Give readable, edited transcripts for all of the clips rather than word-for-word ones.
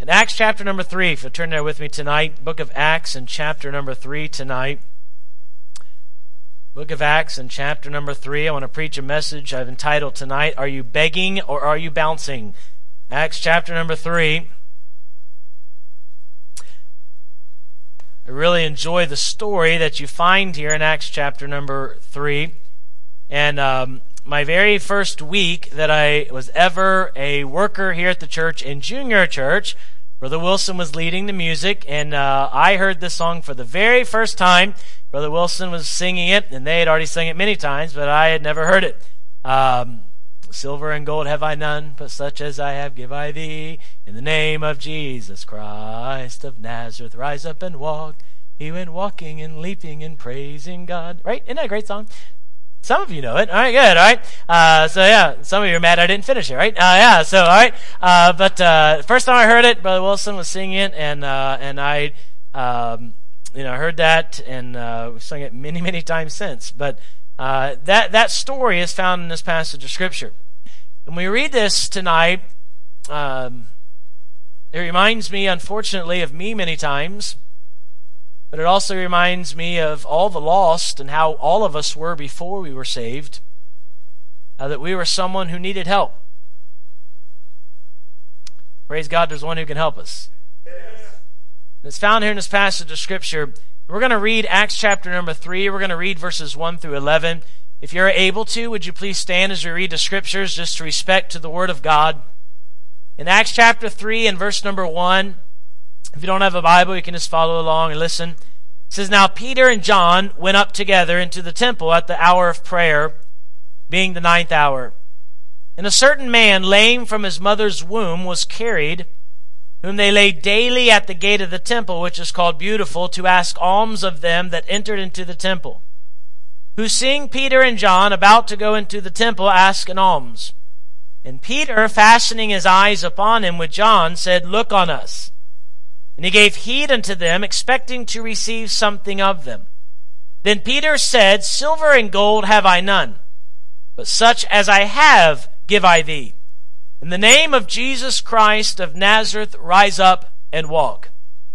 In Acts chapter number 3, if you'll turn there with me tonight, book of Acts and chapter number 3 tonight. Book of Acts and chapter number 3. I want to preach a message I've entitled tonight, Are You Begging or Are You Bouncing? Acts chapter number 3. I really enjoy the story that you find here in Acts chapter number 3. And my very first week that I was ever a worker here at the church in junior church, Brother Wilson was leading the music, and I heard this song for the very first time. Brother Wilson was singing it, and they had already sung it many times, but I had never heard it. Silver and gold have I none, but such as I have give I thee. In the name of Jesus Christ of Nazareth, rise up and walk. He went walking and leaping and praising God. Right? Isn't that a great song? Some of you know it. All right, good. All right. So yeah, some of you are mad I didn't finish it, right? Yeah. So all right. But first time I heard it, Brother Wilson was singing it, and I heard that, and we've sung it many, many times since. But that story is found in this passage of Scripture. When we read this tonight, it reminds me, unfortunately, of me many times. But it also reminds me of all the lost and how all of us were before we were saved. That we were someone who needed help. Praise God, there's one who can help us. Yes. It's found here in this passage of Scripture. We're going to read Acts chapter number 3. We're going to read verses 1 through 11. If you're able to, would you please stand as we read the Scriptures, just to respect to the Word of God. In Acts chapter 3 and verse number 1, if you don't have a Bible, you can just follow along and listen. It says, Now Peter and John went up together into the temple at the hour of prayer, being the 9th hour. And a certain man, lame from his mother's womb, was carried, whom they laid daily at the gate of the temple, which is called Beautiful, to ask alms of them that entered into the temple. Who, seeing Peter and John about to go into the temple, asked an alms. And Peter, fastening his eyes upon him with John, said, Look on us. And he gave heed unto them, expecting to receive something of them. Then Peter said, Silver and gold have I none, but such as I have give I thee. In the name of Jesus Christ of Nazareth, rise up and walk.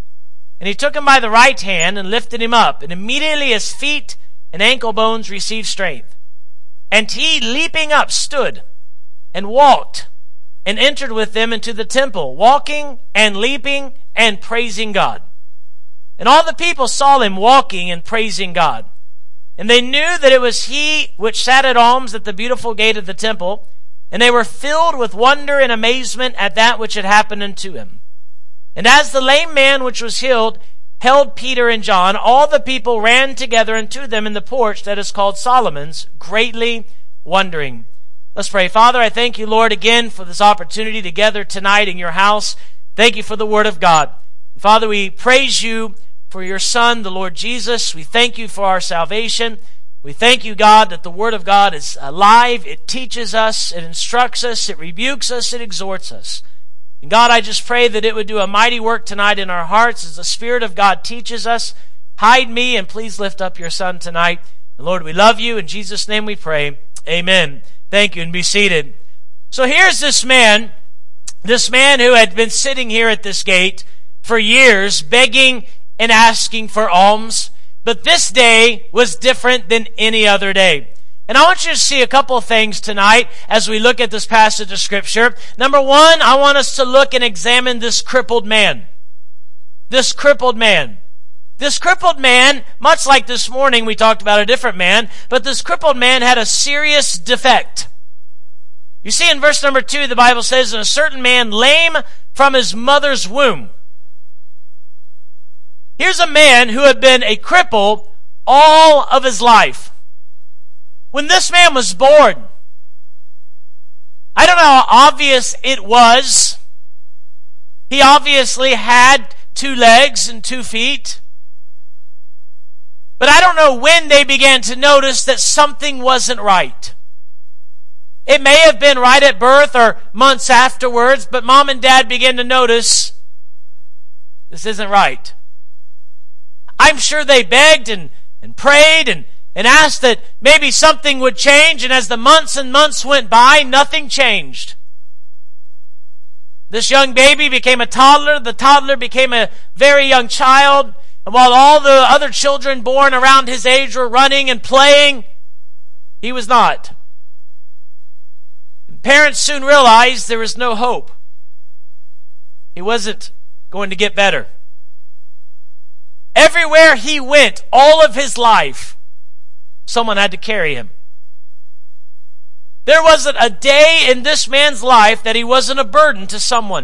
And he took him by the right hand and lifted him up, and immediately his feet and ankle bones received strength. And he, leaping up, stood and walked, and entered with them into the temple, walking and leaping and praising God. And all the people saw him walking and praising God. And they knew that it was he which sat at alms at the beautiful gate of the temple, and they were filled with wonder and amazement at that which had happened unto him. And as the lame man which was healed held Peter and John, all the people ran together unto them in the porch that is called Solomon's, greatly wondering. Let's pray. Father, I thank you, Lord, again for this opportunity to gather tonight in your house. Thank you for the Word of God. Father, we praise you for your Son, the Lord Jesus. We thank you for our salvation. We thank you, God, that the Word of God is alive. It teaches us, it instructs us, it rebukes us, it exhorts us. And God, I just pray that it would do a mighty work tonight in our hearts as the Spirit of God teaches us. Hide me, and please lift up your Son tonight. And Lord, we love you. In Jesus' name we pray. Amen. Thank you, and be seated. So here's this man who had been sitting here at this gate for years, begging and asking for alms. But this day was different than any other day. And I want you to see a couple of things tonight as we look at this passage of Scripture. Number one, I want us to look and examine this crippled man. This crippled man. This crippled man, much like this morning we talked about a different man, but this crippled man had a serious defect. You see in verse number 2, the Bible says, And a certain man lame from his mother's womb. Here's a man who had been a cripple all of his life. When this man was born, I don't know how obvious it was. He obviously had 2 legs and 2 feet. But I don't know when they began to notice that something wasn't right. It may have been right at birth or months afterwards, but mom and dad began to notice this isn't right. I'm sure they begged and prayed and asked that maybe something would change, and as the months and months went by, nothing changed. This young baby became a toddler. The toddler became a very young child. And while all the other children born around his age were running and playing, he was not. And parents soon realized there was no hope. He wasn't going to get better. Everywhere he went, all of his life, someone had to carry him. There wasn't a day in this man's life that he wasn't a burden to someone.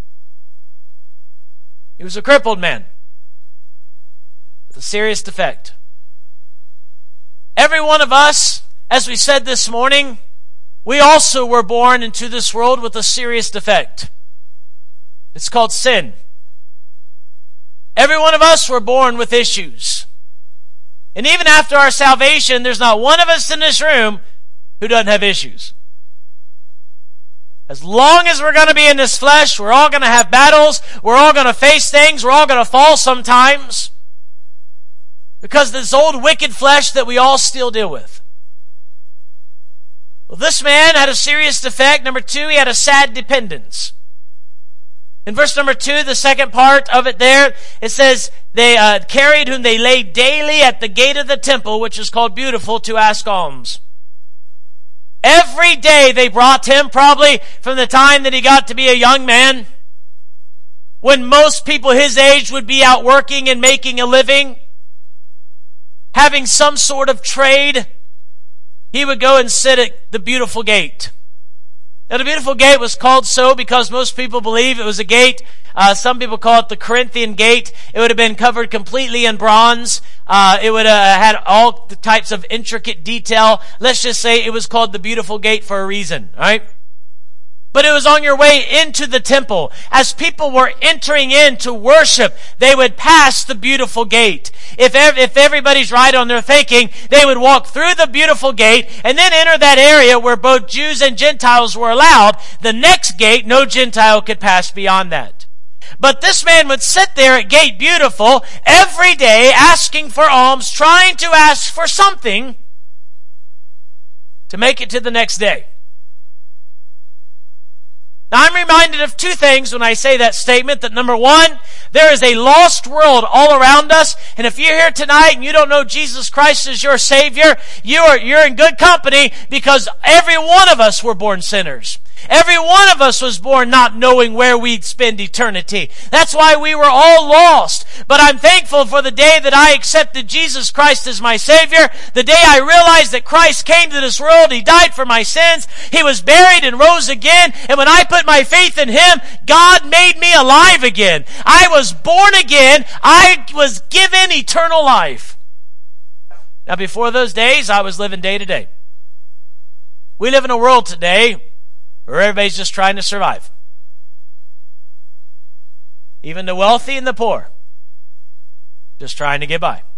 He was a crippled man with a serious defect. Every one of us, as we said this morning, we also were born into this world with a serious defect. It's called sin. Every one of us were born with issues. And even after our salvation, there's not one of us in this room who doesn't have issues. As long as we're going to be in this flesh, we're all going to have battles, we're all going to face things, we're all going to fall sometimes. Because this old wicked flesh that we all still deal with. Well, this man had a serious defect. Number 2, he had a sad dependence. In verse number 2, the second part of it there, it says, they carried whom they laid daily at the gate of the temple, which is called Beautiful, to ask alms. Every day they brought him, probably from the time that he got to be a young man, when most people his age would be out working and making a living, having some sort of trade. He would go and sit at the Beautiful Gate. Now, the Beautiful Gate was called so because most people believe it was a gate. Some people call it the Corinthian Gate. It would have been covered completely in bronze. It would have had all the types of intricate detail. Let's just say it was called the Beautiful Gate for a reason, right? But it was on your way into the temple. As people were entering in to worship, they would pass the Beautiful Gate. If everybody's right on their thinking, they would walk through the Beautiful Gate and then enter that area where both Jews and Gentiles were allowed. The next gate, no Gentile could pass beyond that. But this man would sit there at Gate Beautiful every day asking for alms, trying to ask for something to make it to the next day. Now, I'm reminded of 2 things when I say that statement. That number 1, there is a lost world all around us. And if you're here tonight and you don't know Jesus Christ as your Savior, you're in good company, because every one of us were born sinners. Every one of us was born not knowing where we'd spend eternity. That's why we were all lost. But I'm thankful for the day that I accepted Jesus Christ as my Savior, the day I realized that Christ came to this world, He died for my sins, He was buried and rose again, and when I put my faith in Him, God made me alive again. I was born again. I was given eternal life. Now, before those days, I was living day to day. We live in a world today where everybody's just trying to survive. Even the wealthy and the poor, just trying to get by.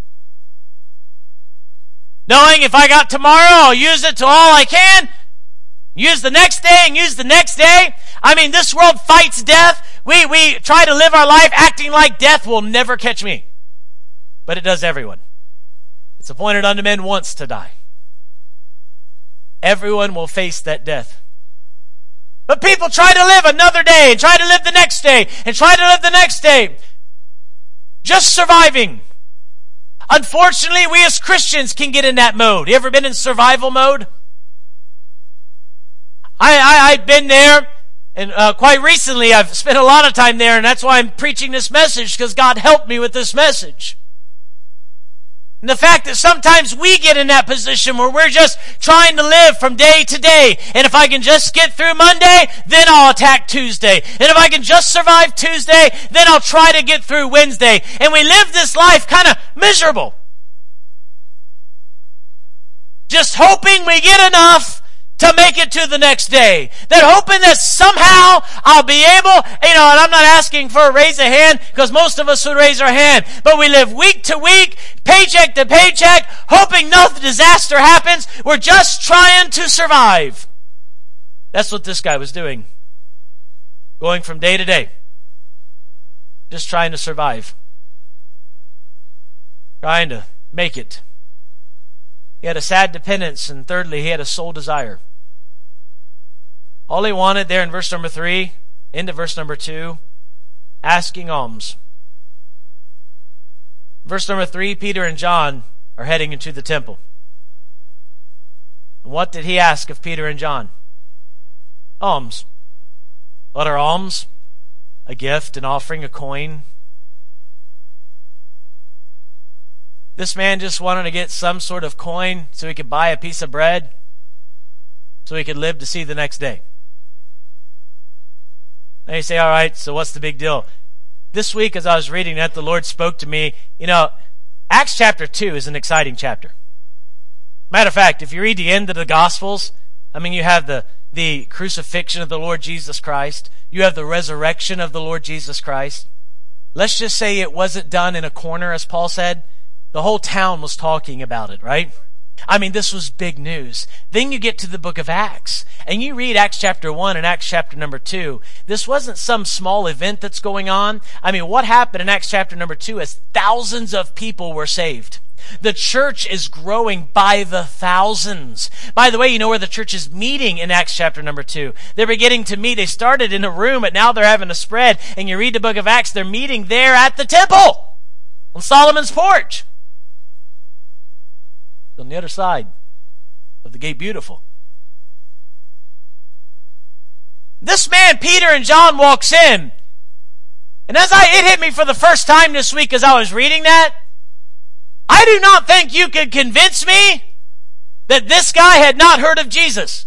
Knowing if I got tomorrow, I'll use it to all I can, use the next day and use the next day. I mean, this world fights death. We try to live our life acting like death will never catch me. But it does everyone. It's appointed unto men once to die. Everyone will face that death. But people try to live another day, and try to live the next day, and try to live the next day. Just surviving. Unfortunately, we as Christians can get in that mode. You ever been in survival mode? I've been there, and quite recently I've spent a lot of time there, and that's why I'm preaching this message, because God helped me with this message. And the fact that sometimes we get in that position where we're just trying to live from day to day. And if I can just get through Monday, then I'll attack Tuesday. And if I can just survive Tuesday, then I'll try to get through Wednesday. And we live this life kind of miserable. Just hoping we get enough to make it to the next day. That hoping that somehow I'll be able, and I'm not asking for a raise of hand, because most of us would raise our hand, but we live week to week, paycheck to paycheck, hoping no disaster happens. We're just trying to survive. That's what this guy was doing. Going from day to day. Just trying to survive. Trying to make it. He had a sad dependence, and thirdly, he had a sole desire. All he wanted there in verse number 3, into verse number 2, asking alms. Verse number 3, Peter and John are heading into the temple. And what did he ask of Peter and John? Alms. What are alms? A gift, an offering, a coin. This man just wanted to get some sort of coin so he could buy a piece of bread, so he could live to see the next day. And you say, all right, so what's the big deal? This week as I was reading that, the Lord spoke to me. Acts chapter 2 is an exciting chapter. Matter of fact, if you read the end of the Gospels, you have the crucifixion of the Lord Jesus Christ. You have the resurrection of the Lord Jesus Christ. Let's just say it wasn't done in a corner, as Paul said. The whole town was talking about it, right? This was big news. Then you get to the book of Acts, and you read Acts chapter 1 and Acts chapter number 2. This wasn't some small event that's going on. What happened in Acts chapter number 2 is thousands of people were saved. The church is growing by the thousands. By the way, you know where the church is meeting in Acts chapter number 2. They're beginning to meet. They started in a room, but now they're having a spread. And you read the book of Acts, they're meeting there at the temple on Solomon's porch. On the other side of the gate beautiful. This man, Peter and John, walks in. And it hit me for the first time this week as I was reading that, I do not think you could convince me that this guy had not heard of Jesus.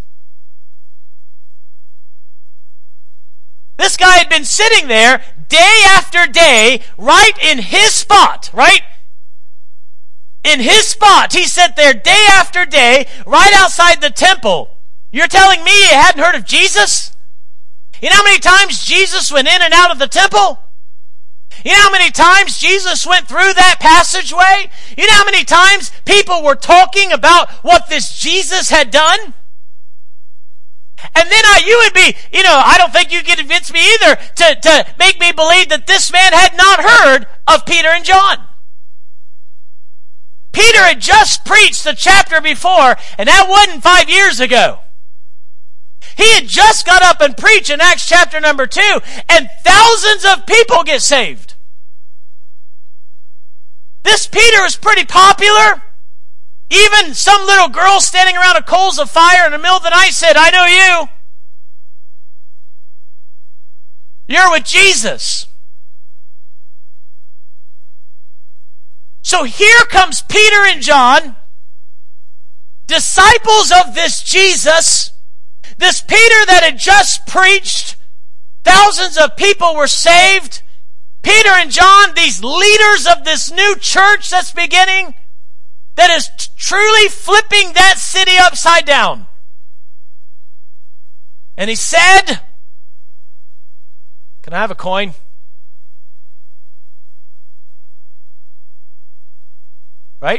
This guy had been sitting there day after day, right in his spot, right? In his spot, he sat there day after day, right outside the temple. You're telling me you hadn't heard of Jesus? You know how many times Jesus went in and out of the temple? You know how many times Jesus went through that passageway? You know how many times people were talking about what this Jesus had done? And then you would be, I don't think you could convince me either to make me believe that this man had not heard of Peter and John. Peter had just preached the chapter before, and that wasn't 5 years ago. He had just got up and preached in Acts chapter number 2, and thousands of people get saved. This Peter is pretty popular. Even some little girl standing around a coals of fire in the middle of the night said, I know you. You're with Jesus. So here comes Peter and John, disciples of this Jesus, this Peter that had just preached. Thousands of people were saved. Peter and John, these leaders of this new church that's beginning, that is truly flipping that city upside down. And he said, can I have a coin? Right?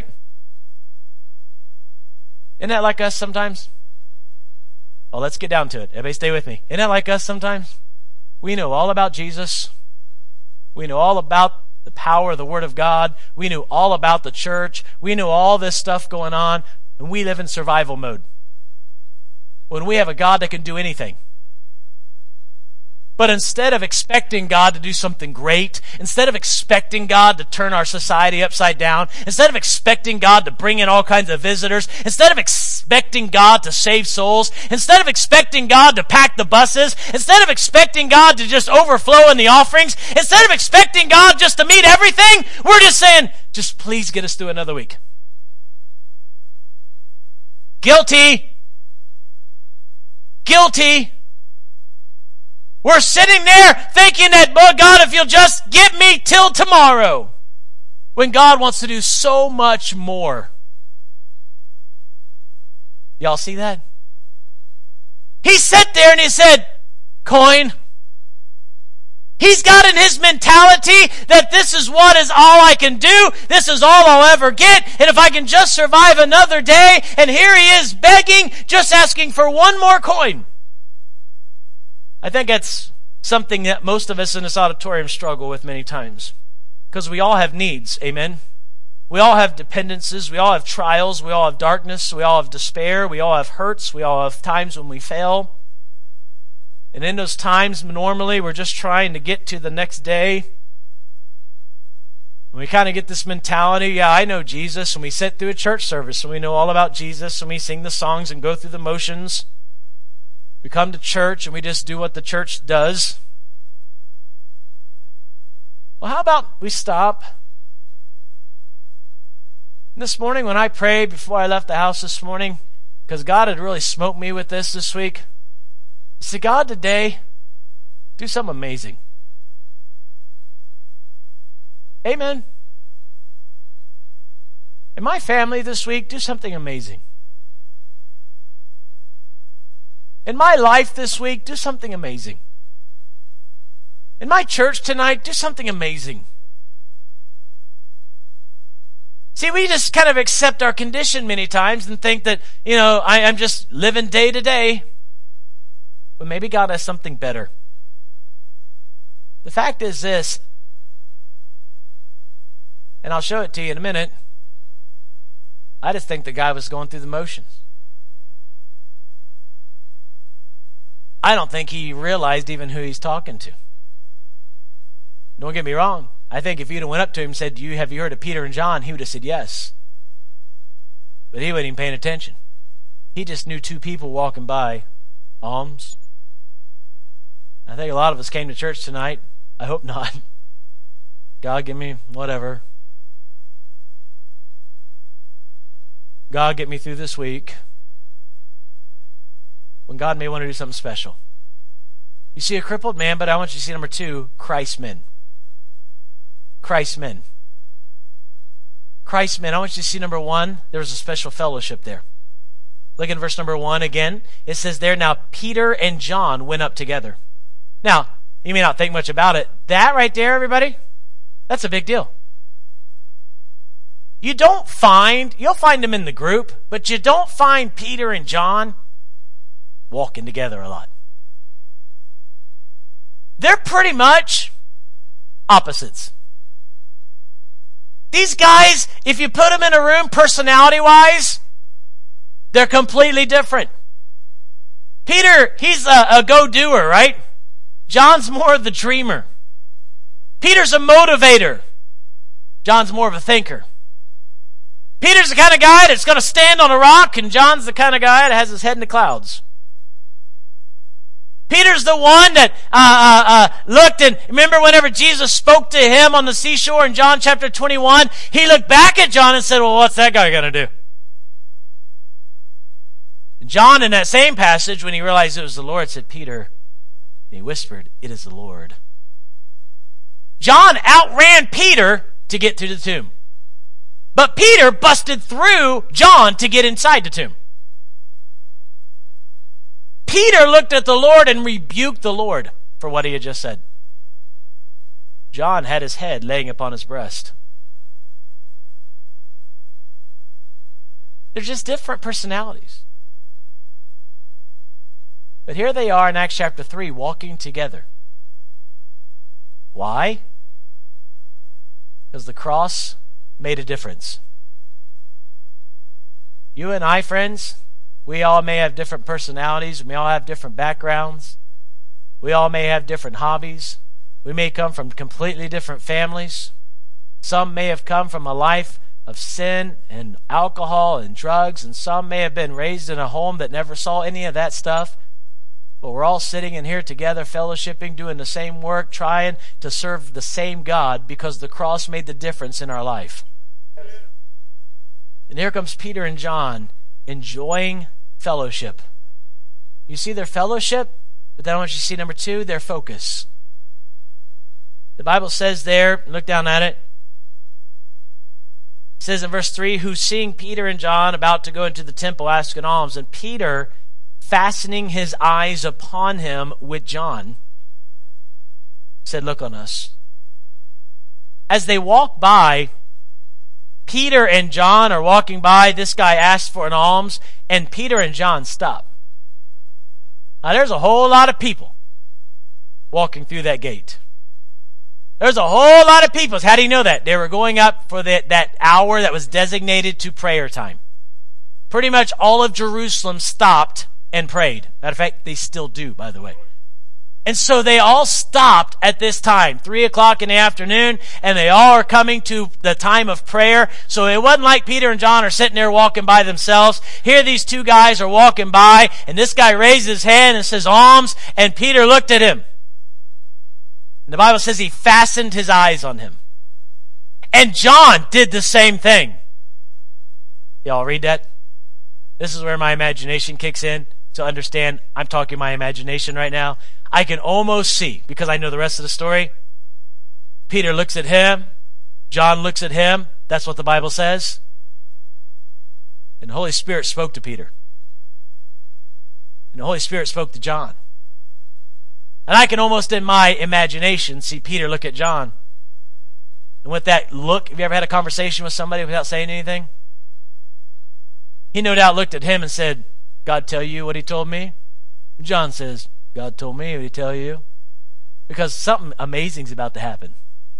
Isn't that like us sometimes? Oh, let's get down to it. Everybody stay with me. Isn't that like us sometimes? We know all about Jesus. We know all about the power of the Word of God. We knew all about the church. We knew all this stuff going on. And we live in survival mode. When we have a God that can do anything. But instead of expecting God to do something great, instead of expecting God to turn our society upside down, instead of expecting God to bring in all kinds of visitors, instead of expecting God to save souls, instead of expecting God to pack the buses, instead of expecting God to just overflow in the offerings, instead of expecting God just to meet everything, we're just saying, just please get us through another week. Guilty. Guilty. We're sitting there thinking that, boy, God, if you'll just get me till tomorrow. When God wants to do so much more. Y'all see that? He sat there and he said, coin. He's got in his mentality that this is what is all I can do. This is all I'll ever get. And if I can just survive another day, and here he is begging, just asking for one more coin. I think that's something that most of us in this auditorium struggle with many times. Because we all have needs, amen? We all have dependencies, we all have trials, we all have darkness, we all have despair, we all have hurts, we all have times when we fail. And in those times, normally, we're just trying to get to the next day. And we kind of get this mentality, yeah, I know Jesus, and we sit through a church service, and we know all about Jesus, and we sing the songs and go through the motions. We come to church, and we just do what the church does. Well, how about we stop? This morning when I prayed before I left the house this morning, because God had really smoked me with this week, I said, God, today, do something amazing. Amen. In my family this week, do something amazing. In my life this week, do something amazing. In my church tonight, do something amazing. See, we just kind of accept our condition many times and think that, I'm just living day to day. But maybe God has something better. The fact is this, and I'll show it to you in a minute. I just think the guy was going through the motions. I don't think he realized even who he's talking to. Don't get me wrong. I think if you'd have went up to him and said, have you heard of Peter and John? He would have said yes. But he wasn't even paying attention. He just knew two people walking by. Alms. I think a lot of us came to church tonight. I hope not. God, give me whatever. God, get me through this week. When God may want to do something special. You see a crippled man, but I want you to see number 2, Christ men. Christ men. Christ men. I want you to see number 1, there was a special fellowship there. Look at verse number 1 again. It says there, now Peter and John went up together. Now, you may not think much about it. That right there, everybody, that's a big deal. You'll find them in the group, but you don't find Peter and John walking together a lot. They're pretty much opposites. These guys, if you put them in a room personality-wise, they're completely different. Peter, he's a go-doer, right? John's more of the dreamer. Peter's a motivator. John's more of a thinker. Peter's the kind of guy that's going to stand on a rock, and John's the kind of guy that has his head in the clouds. Peter's the one that looked, and remember whenever Jesus spoke to him on the seashore in John chapter 21, he looked back at John and said, well, what's that guy going to do? John, in that same passage, when he realized it was the Lord, said, Peter, and he whispered, it is the Lord. John outran Peter to get to the tomb. But Peter busted through John to get inside the tomb. Peter looked at the Lord and rebuked the Lord for what he had just said. John had his head laying upon his breast. They're just different personalities. But here they are in Acts chapter 3 walking together. Why? Because the cross made a difference. You and I, friends, we all may have different personalities. We all have different backgrounds. We all may have different hobbies. We may come from completely different families. Some may have come from a life of sin and alcohol and drugs, and some may have been raised in a home that never saw any of that stuff. But we're all sitting in here together, fellowshipping, doing the same work, trying to serve the same God because the cross made the difference in our life. And here comes Peter and John enjoying fellowship. You see their fellowship, but then I want you to see number 2, their focus. The Bible says there, look down at it, it says in verse 3, who seeing Peter and John about to go into the temple asking alms, and Peter fastening his eyes upon him with John, said, look on us. As they walk by, Peter and John are walking by. This guy asked for an alms, and Peter and John stop. Now, there's a whole lot of people walking through that gate. There's a whole lot of people. How do you know that? They were going up for that hour that was designated to prayer time. Pretty much all of Jerusalem stopped and prayed. Matter of fact, they still do, by the way. And so they all stopped at this time, 3 o'clock in the afternoon, and they all are coming to the time of prayer. So it wasn't like Peter and John are sitting there walking by themselves. Here these two guys are walking by, and this guy raises his hand and says, alms, and Peter looked at him. And the Bible says he fastened his eyes on him. And John did the same thing. Y'all read that? This is where my imagination kicks in. To understand, I'm talking my imagination right now. I can almost see, because I know the rest of the story, Peter looks at him, John looks at him. That's what the Bible says. And the Holy Spirit spoke to Peter. And the Holy Spirit spoke to John. And I can almost, in my imagination, see Peter look at John. And with that look, have you ever had a conversation with somebody without saying anything? He no doubt looked at him and said, God tell you what he told me? John says, God told me what he tell you. Because something amazing is about to happen.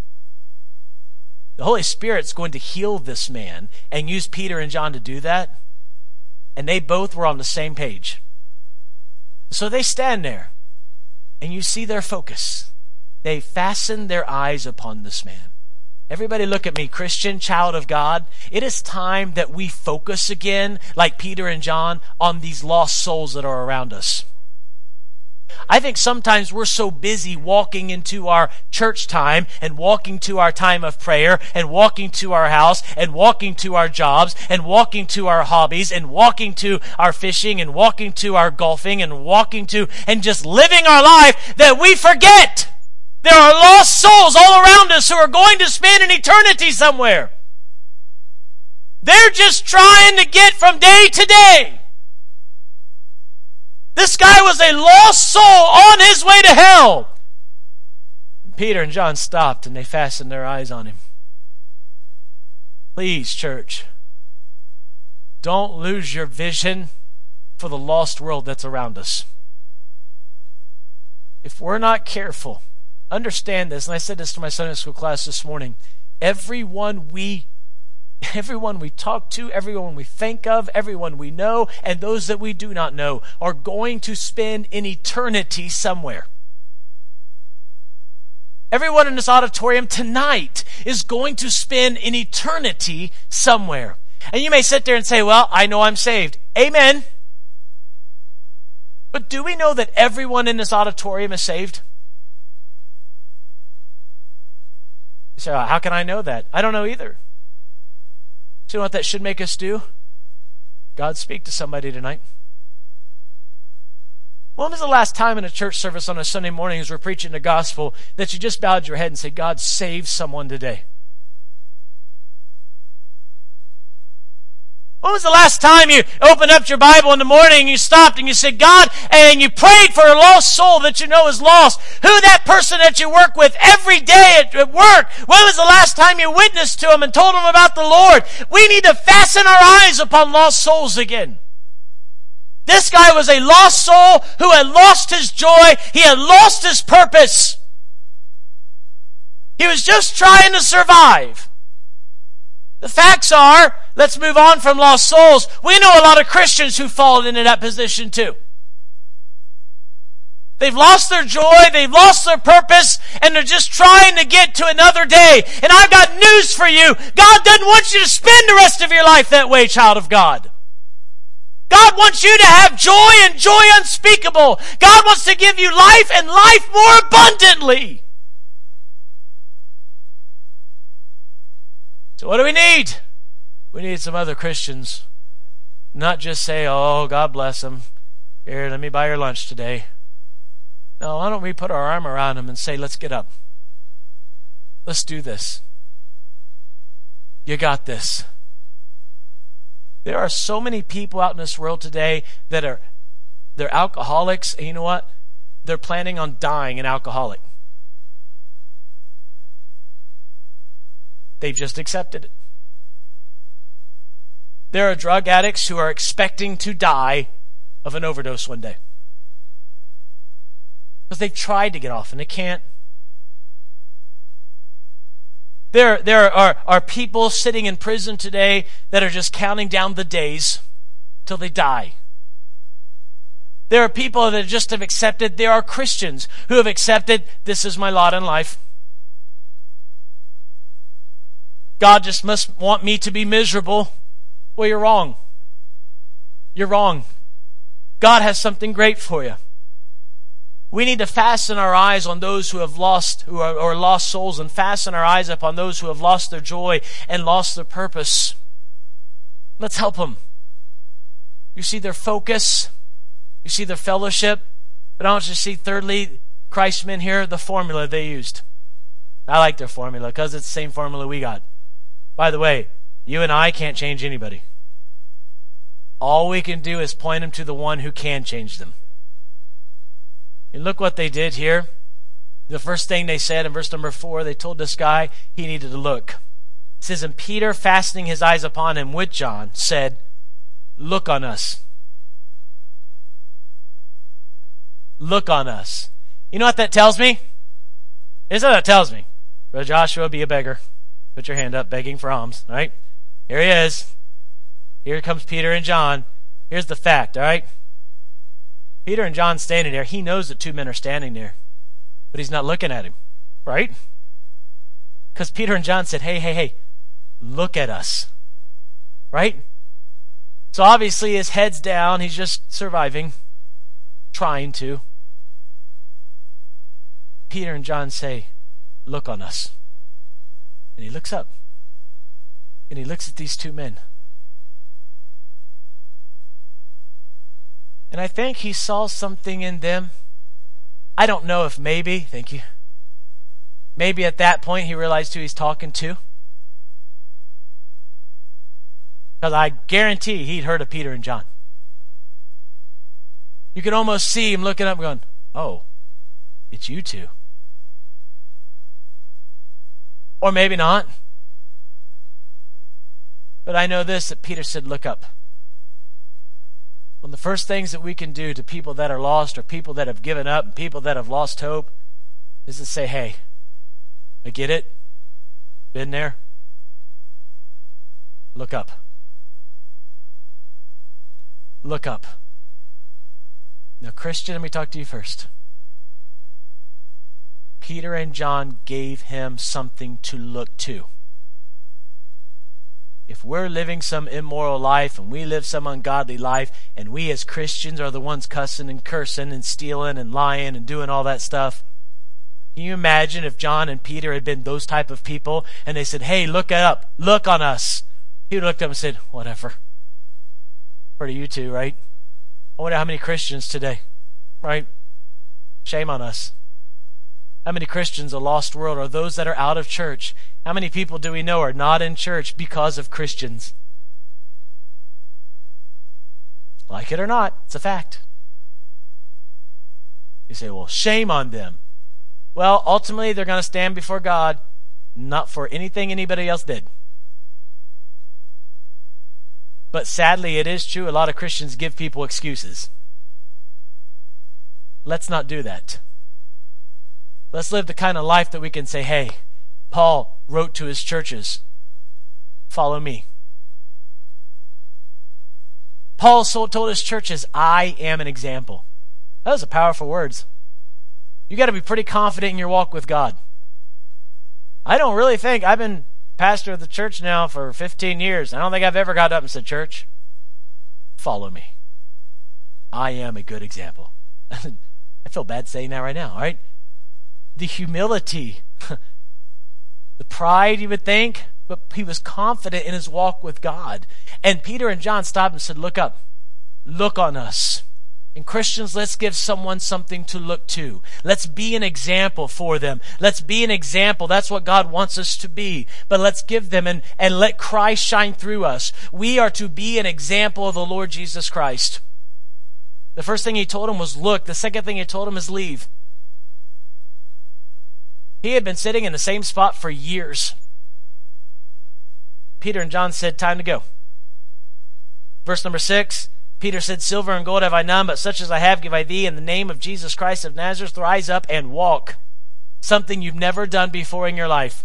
The Holy Spirit's going to heal this man and use Peter and John to do that. And they both were on the same page. So they stand there and you see their focus. They fasten their eyes upon this man. Everybody look at me, Christian, child of God. It is time that we focus again, like Peter and John, on these lost souls that are around us. I think sometimes we're so busy walking into our church time and walking to our time of prayer and walking to our house and walking to our jobs and walking to our hobbies and walking to our fishing and walking to our golfing and walking to and just living our life that we forget there are lost souls all around us who are going to spend an eternity somewhere. They're just trying to get from day to day. This guy was a lost soul on his way to hell. Peter and John stopped and they fastened their eyes on him. Please, church, don't lose your vision for the lost world that's around us. If we're not careful, understand this, and I said this to my Sunday school class this morning, everyone we talk to, everyone we think of, everyone we know, and those that we do not know are going to spend an eternity somewhere. Everyone in this auditorium tonight is going to spend an eternity somewhere. And you may sit there and say, well, I know I'm saved. Amen. But do we know that everyone in this auditorium is saved? You say, how can I know that? I don't know either. So you know what that should make us do? God, speak to somebody tonight. When was the last time in a church service on a Sunday morning as we're preaching the gospel that you just bowed your head and said, God, save someone today? When was the last time you opened up your Bible in the morning and you stopped and you said, God, and you prayed for a lost soul that you know is lost? Who that person that you work with every day at work? When was the last time you witnessed to them and told them about the Lord? We need to fasten our eyes upon lost souls again. This guy was a lost soul who had lost his joy. He had lost his purpose. He was just trying to survive. The facts are, let's move on from lost souls. We know a lot of Christians who've fallen into that position too. They've lost their joy, they've lost their purpose, and they're just trying to get to another day. And I've got news for you. God doesn't want you to spend the rest of your life that way, child of God. God wants you to have joy and joy unspeakable. God wants to give you life and life more abundantly. So what do we need? We need some other Christians. Not just say, oh, God bless them. Here, let me buy your lunch today. No, why don't we put our arm around them and say, let's get up. Let's do this. You got this. There are so many people out in this world today that they're alcoholics, and you know what? They're planning on dying an alcoholic. They've just accepted it. There are drug addicts who are expecting to die of an overdose one day. Because they've tried to get off and they can't. There are people sitting in prison today that are just counting down the days till they die. There are people that just have accepted, there are Christians who have accepted, this is my lot in life. God just must want me to be miserable. Well, you're wrong. You're wrong. God has something great for you. We need to fasten our eyes on those who have lost, who are lost souls, and fasten our eyes upon those who have lost their joy and lost their purpose. Let's help them. You see their focus. You see their fellowship. But I want you to see, thirdly, Christ's men here, the formula they used. I like their formula because it's the same formula we got. By the way, you and I can't change anybody. All we can do is point them to the one who can change them. And look what they did here. The first thing they said in verse number 4, they told this guy he needed to look. It says, and Peter, fastening his eyes upon him with John, said, look on us. Look on us. You know what that tells me? Here's what that tells me. Brother Joshua, be a beggar. Put your hand up, begging for alms, all right? Here he is. Here comes Peter and John. Here's the fact, all right? Peter and John standing there. He knows that two men are standing there, but he's not looking at him, right? Because Peter and John said, hey, look at us, right? So obviously his head's down. He's just surviving, trying to. Peter and John say, look on us. And he looks up, and he looks at these two men. And I think he saw something in them. I don't know if maybe, thank you, maybe at that point he realized who he's talking to. Because I guarantee he'd heard of Peter and John. You can almost see him looking up and going, oh, it's you two. Or maybe not. But I know this, that Peter said, look up. One of the first things that we can do to people that are lost or people that have given up and people that have lost hope is to say, hey, I get it. Been there. Look up. Look up. Now, Christian, let me talk to you first. Peter and John gave him something to look to. If we're living some immoral life and we live some ungodly life and we as Christians are the ones cussing and cursing and stealing and lying and doing all that stuff, can you imagine if John and Peter had been those type of people and they said, hey, look up, look on us. He would have looked up and said, whatever. For you two, right? I wonder how many Christians today, right? Shame on us. How many Christians, a lost world, are those that are out of church? How many people do we know are not in church because of Christians? Like it or not, it's a fact. You say, well, shame on them. Well, ultimately, they're going to stand before God, not for anything anybody else did. But sadly, it is true, a lot of Christians give people excuses. Let's not do that. Let's live the kind of life that we can say, hey, Paul wrote to his churches, follow me. Paul told his churches, I am an example. Those are powerful words. You got to be pretty confident in your walk with God. I don't really think, I've been pastor of the church now for 15 years. I don't think I've ever got up and said, church, follow me. I am a good example. I feel bad saying that right now, all right? The humility, the pride, you would think, but he was confident in his walk with God. And Peter and John stopped and said, look up, look on us. And Christians, let's give someone something to look to. Let's be an example for them. Let's be an example. That's what God wants us to be. But let's give them and let Christ shine through us. We are to be an example of the Lord Jesus Christ. The first thing he told him was look. The second thing he told him is leave. He had been sitting in the same spot for years. Peter and John said, time to go. Verse number 6, Peter said, silver and gold have I none, but such as I have give I thee. In the name of Jesus Christ of Nazareth, rise up and walk. Something you've never done before in your life.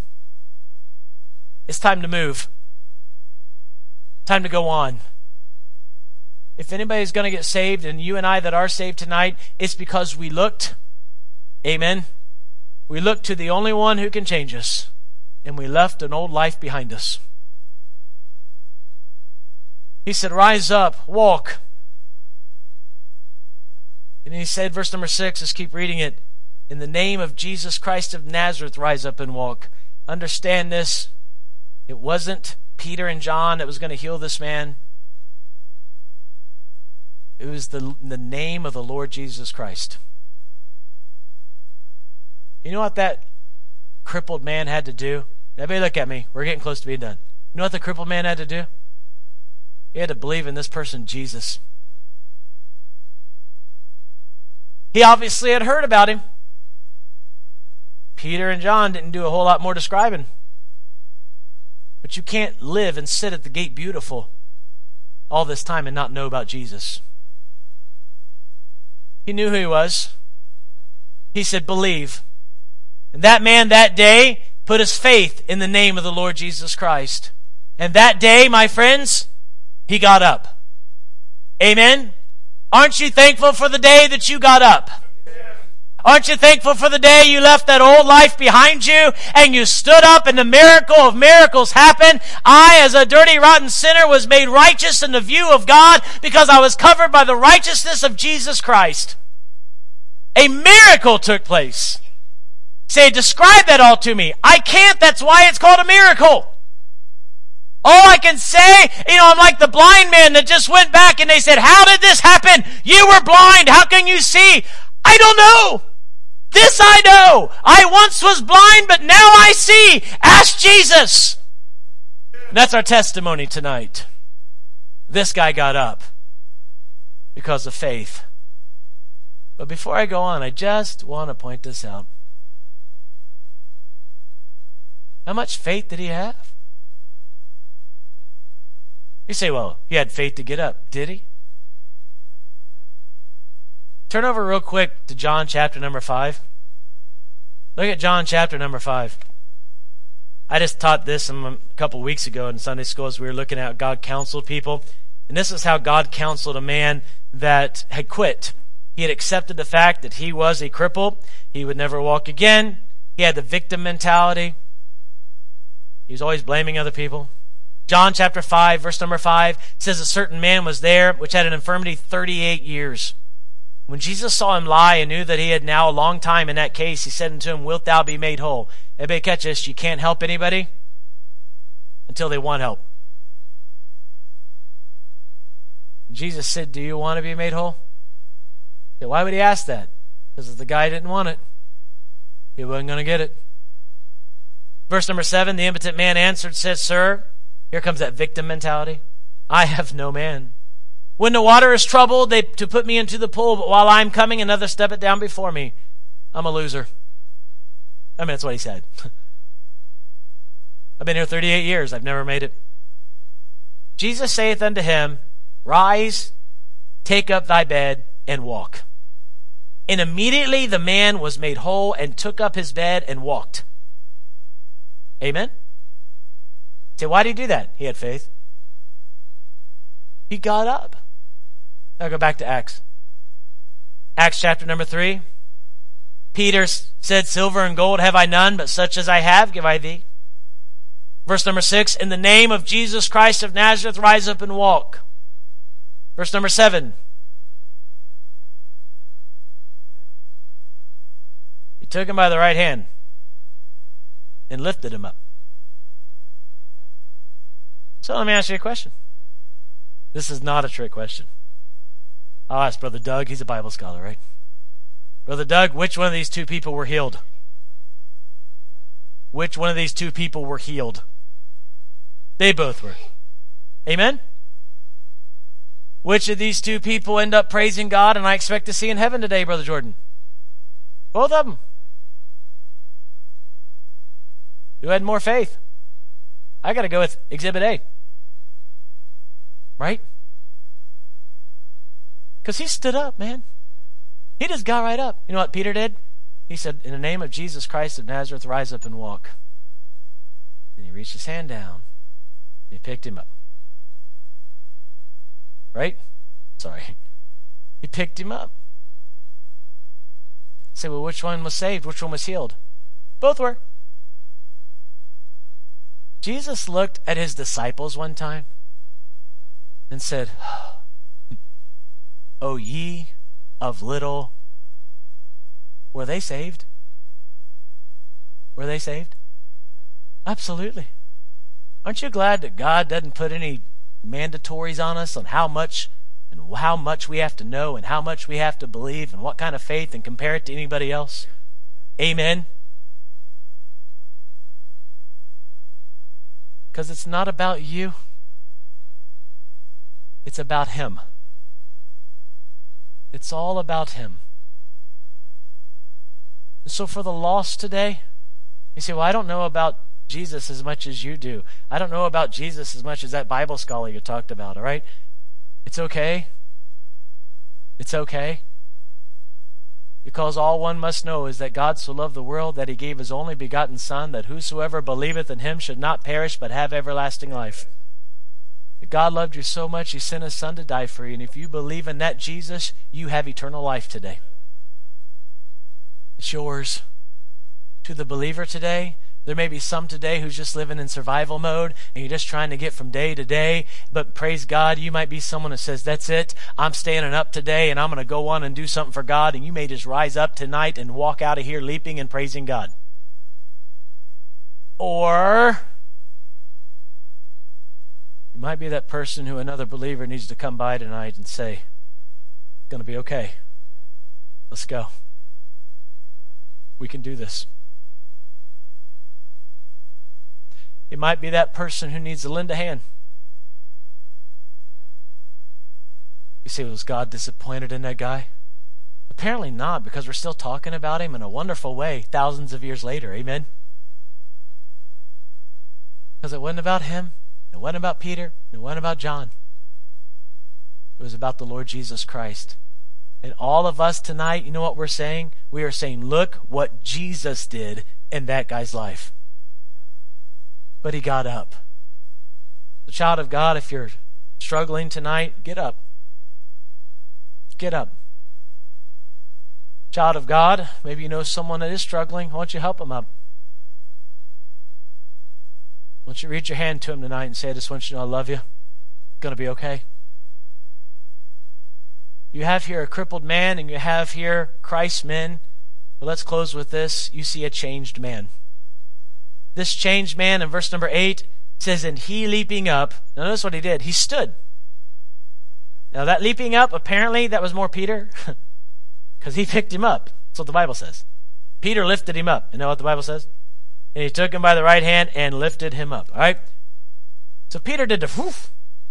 It's time to move. Time to go on. if anybody's going to get saved, and you and I that are saved tonight, it's because we looked, amen, we looked to the only one who can change us, and we left an old life behind us. He said, rise up, walk. And he said, verse number 6, let's keep reading it. In the name of Jesus Christ of Nazareth, rise up and walk. Understand this. It wasn't Peter and John that was going to heal this man. It was the name of the Lord Jesus Christ. You know what that crippled man had to do? Everybody look at me. We're getting close to being done. You know what the crippled man had to do? He had to believe in this person, Jesus. He obviously had heard about him. Peter and John didn't do a whole lot more describing. But you can't live and sit at the gate beautiful all this time and not know about Jesus. He knew who he was. He said, believe. And that man that day put his faith in the name of the Lord Jesus Christ. And that day, my friends, he got up. Amen? Aren't you thankful for the day that you got up? Aren't you thankful for the day you left that old life behind you and you stood up and the miracle of miracles happened? I, as a dirty, rotten sinner, was made righteous in the view of God because I was covered by the righteousness of Jesus Christ. A miracle took place. Say, describe that all to me. I can't. That's why it's called a miracle. All I can say, I'm like the blind man that just went back and they said, how did this happen? You were blind. How can you see? I don't know. This I know. I once was blind, but now I see. Ask Jesus. And that's our testimony tonight. This guy got up because of faith. But before I go on, I just want to point this out. How much faith did he have? You say, well, he had faith to get up. Did he? Turn over real quick to John chapter number 5. Look at John chapter number 5. I just taught this a couple weeks ago in Sunday school as we were looking at God counseled people. And this is how God counseled a man that had quit. He had accepted the fact that he was a cripple. He would never walk again. He had the victim mentality. He was always blaming other people. John chapter 5, verse number 5 says a certain man was there which had an infirmity 38 years. When Jesus saw him lie and knew that he had now a long time in that case, he said unto him, wilt thou be made whole? Everybody catch this. You can't help anybody until they want help. And Jesus said, do you want to be made whole? So why would he ask that? Because if the guy didn't want it, he wasn't going to get it. Verse number 7, the impotent man answered, said, sir, here comes that victim mentality. I have no man. When the water is troubled, they to put me into the pool, but while I'm coming, another step it down before me. I'm a loser. I mean, that's what he said. I've been here 38 years. I've never made it. Jesus saith unto him, rise, take up thy bed, and walk. And immediately the man was made whole and took up his bed and walked. Amen? Say, why did he do that? He had faith. He got up. Now go back to Acts. Acts chapter number 3. Peter said, silver and gold have I none, but such as I have give I thee. Verse number 6, in the name of Jesus Christ of Nazareth, rise up and walk. Verse number 7. He took him by the right hand and lifted him up. So let me ask you a question. This is not a trick question. I'll ask Brother Doug. He's a Bible scholar, right? Brother Doug, which one of these two people were healed? Which one of these two people were healed? They both were. Amen? Which of these two people end up praising God and I expect to see in heaven today, Brother Jordan? Both of them. Who had more faith? I got to go with Exhibit A. Right? Because he stood up, man. He just got right up. You know what Peter did? He said, in the name of Jesus Christ of Nazareth, rise up and walk. And he reached his hand down. And he picked him up. Right? Sorry. He picked him up. Say, well, which one was saved? Which one was healed? Both were. Jesus looked at his disciples one time and said, "O ye of little..." Were they saved? Were they saved? Absolutely. Aren't you glad that God doesn't put any mandatories on us on how much we have to know and how much we have to believe and what kind of faith and compare it to anybody else? Amen. Because it's not about you. It's about him. It's all about him. And so for the lost today, you say, well, I don't know about Jesus as much as you do. I don't know about Jesus as much as that Bible scholar you talked about, all right? It's okay. It's okay. Because all one must know is that God so loved the world that he gave his only begotten Son, that whosoever believeth in him should not perish but have everlasting life. That God loved you so much, he sent his Son to die for you. And if you believe in that Jesus, you have eternal life today. It's yours. To the believer today, there may be some today who's just living in survival mode and you're just trying to get from day to day. But praise God, you might be someone that says, that's it. I'm standing up today and I'm going to go on and do something for God. And you may just rise up tonight and walk out of here leaping and praising God. Or you might be that person who another believer needs to come by tonight and say, it's going to be okay. Let's go. We can do this. It might be that person who needs to lend a hand. You say, was God disappointed in that guy? Apparently not, because we're still talking about him in a wonderful way thousands of years later. Amen? Because it wasn't about him. It wasn't about Peter. It wasn't about John. It was about the Lord Jesus Christ. And all of us tonight, you know what we're saying? We are saying, look what Jesus did in that guy's life. But he got up. The child of God, if you're struggling tonight, get up. Get up. Child of God, maybe you know someone that is struggling. Why don't you help them up? Why don't you reach your hand to him tonight and say, I just want you to know I love you. It's going to be okay. You have here a crippled man and you have here Christ's men. But let's close with this. You see a changed man. This changed man in verse number 8 says, and he leaping up. Now notice what he did. He stood. Now that leaping up, apparently that was more Peter. Because he picked him up. That's what the Bible says. Peter lifted him up. You know what the Bible says? And he took him by the right hand and lifted him up. All right? So Peter did the whoof.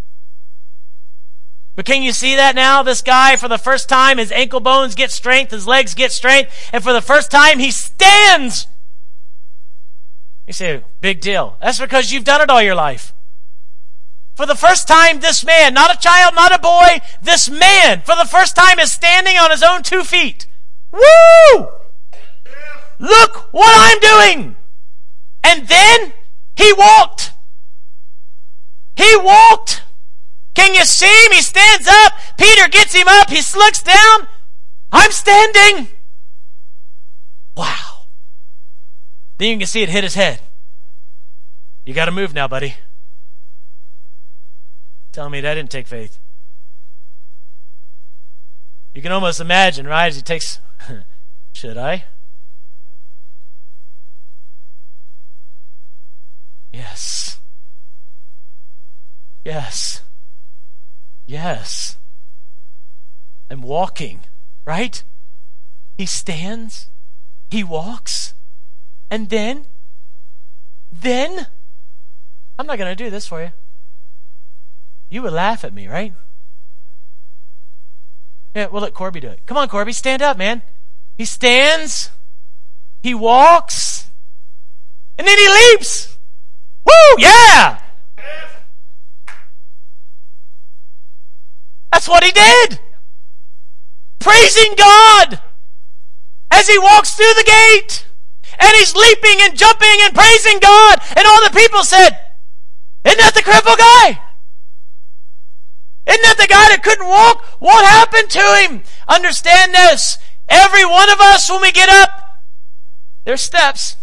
But can you see that now? This guy, for the first time, his ankle bones get strength, his legs get strength, and for the first time, he stands. You say, big deal. That's because you've done it all your life. For the first time, this man, not a child, not a boy, this man, for the first time, is standing on his own 2 feet. Woo! Look what I'm doing! And then, he walked. He walked. Can you see him? He stands up. Peter gets him up. He looks down. I'm standing. Wow. Then you can see it hit his head. You got to move now, buddy. Tell me that didn't take faith. You can almost imagine, right? As he takes, should I? Yes. Yes. Yes. I'm walking, right? He stands. He walks. And then, I'm not going to do this for you. You would laugh at me, right? Yeah, we'll let Corby do it. Come on, Corby, stand up, man. He stands, he walks, and then he leaps. Woo, yeah! That's what he did. Praising God as he walks through the gate. And he's leaping and jumping and praising God. And all the people said, isn't that the crippled guy? Isn't that the guy that couldn't walk? What happened to him? Understand this. Every one of us, when we get up, there's steps.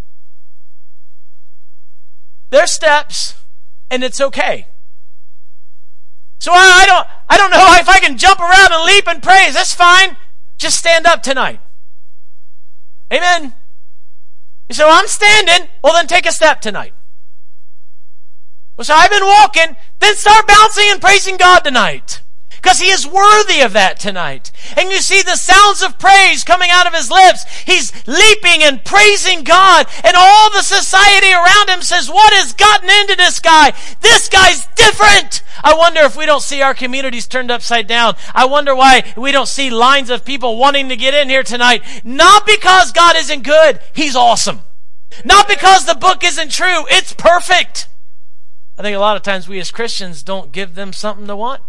There's steps, and it's okay. So I don't know if I can jump around and leap and praise. That's fine. Just stand up tonight. Amen. You say, well, I'm standing. Well, then take a step tonight. Well, so I've been walking. Then start bouncing and praising God tonight. Because He is worthy of that tonight. And you see the sounds of praise coming out of His lips. He's leaping and praising God. And all the society around Him says, what has gotten into this guy? This guy's different. I wonder if we don't see our communities turned upside down. I wonder why we don't see lines of people wanting to get in here tonight. Not because God isn't good. He's awesome. Not because the book isn't true. It's perfect. I think a lot of times we as Christians don't give them something to want.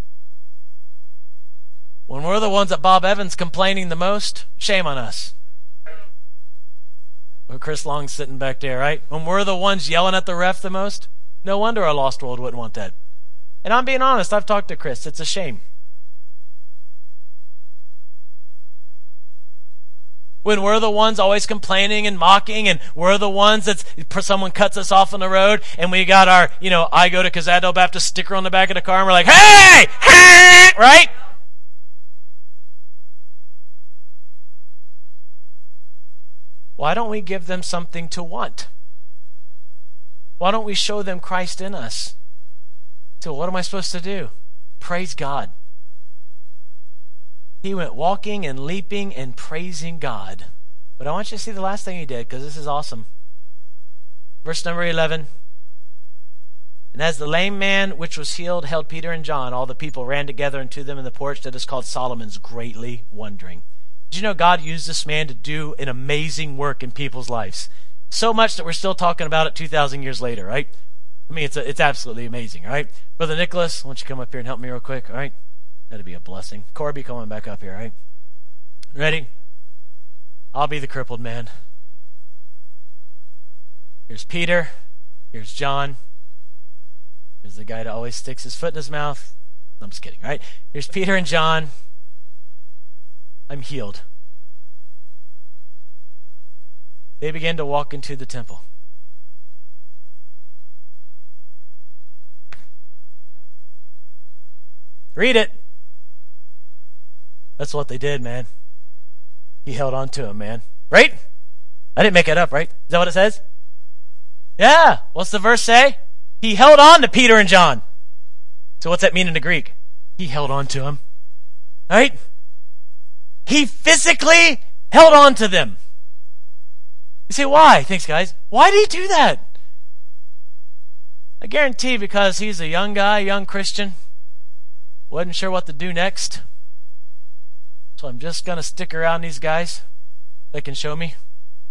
When we're the ones that Bob Evans complaining the most, shame on us. Or Chris Long's sitting back there, right? When we're the ones yelling at the ref the most, no wonder our lost world wouldn't want that. And I'm being honest, I've talked to Chris. It's a shame. When we're the ones always complaining and mocking, and we're the ones that someone cuts us off on the road, and we got our, I go to Kazado Baptist sticker on the back of the car, and we're like, hey, right? Why don't we give them something to want? Why don't we show them Christ in us? So what am I supposed to do? Praise God. He went walking and leaping and praising God. But I want you to see the last thing he did, because this is awesome. Verse number 11. And as the lame man which was healed held Peter and John, all the people ran together unto them in the porch that is called Solomon's, greatly wondering. Did you know God used this man to do an amazing work in people's lives? So much that we're still talking about it 2,000 years later, right? I mean, it's absolutely amazing, right? Brother Nicholas, why don't you come up here and help me real quick, all right? That'd be a blessing. Corby, come on back up here, all right? Ready? I'll be the crippled man. Here's Peter. Here's John. Here's the guy that always sticks his foot in his mouth. I'm just kidding, right? Here's Peter and John. I'm healed. They began to walk into the temple. Read it. That's what they did, man. He held on to him, man. Right? I didn't make it up, right? Is that what it says? Yeah. What's the verse say? He held on to Peter and John. So what's that mean in the Greek? He held on to him. Right? He physically held on to them. You say, why? Thanks, guys. Why did he do that? I guarantee because he's a young guy, young Christian. Wasn't sure what to do next. So I'm just going to stick around these guys that can show me.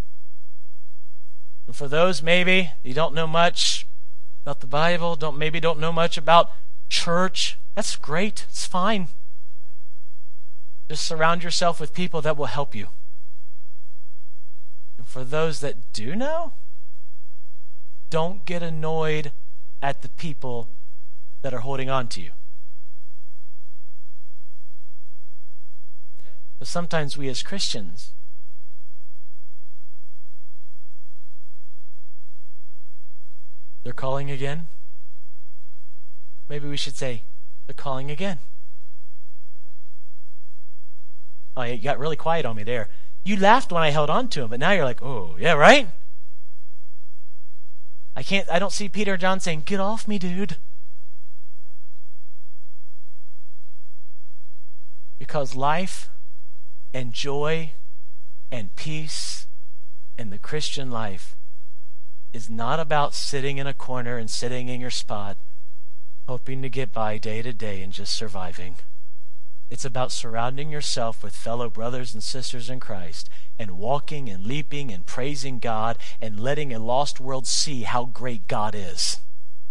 And for those maybe you don't know much about the Bible, don't know much about church, that's great. It's fine. Just surround yourself with people that will help you. And for those that do know, don't get annoyed at the people that are holding on to you. But sometimes we as Christians, they're calling again. Maybe we should say, they're calling again. Oh, you got really quiet on me there. You laughed when I held on to him, but now you're like, oh, yeah, right? I don't see Peter and John saying, get off me, dude. Because life and joy and peace in the Christian life is not about sitting in a corner and sitting in your spot, hoping to get by day to day and just surviving. It's about surrounding yourself with fellow brothers and sisters in Christ and walking and leaping and praising God and letting a lost world see how great God is.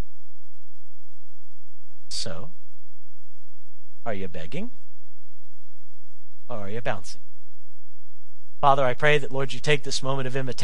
So, are you begging? Or are you bouncing? Father, I pray that, Lord, you take this moment of invitation